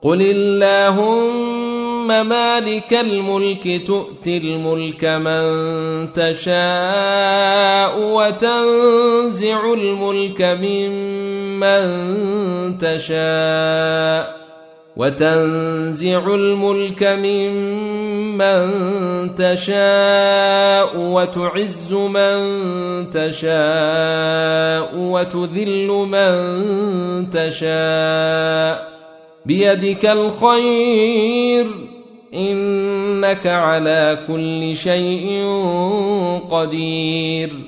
قل اللهم مالك الملك تؤتي الملك من تشاء وتنزع الملك ممن تشاء وتعز من تشاء وتذل من تشاء بيدك الخير إنك على كل شيء قدير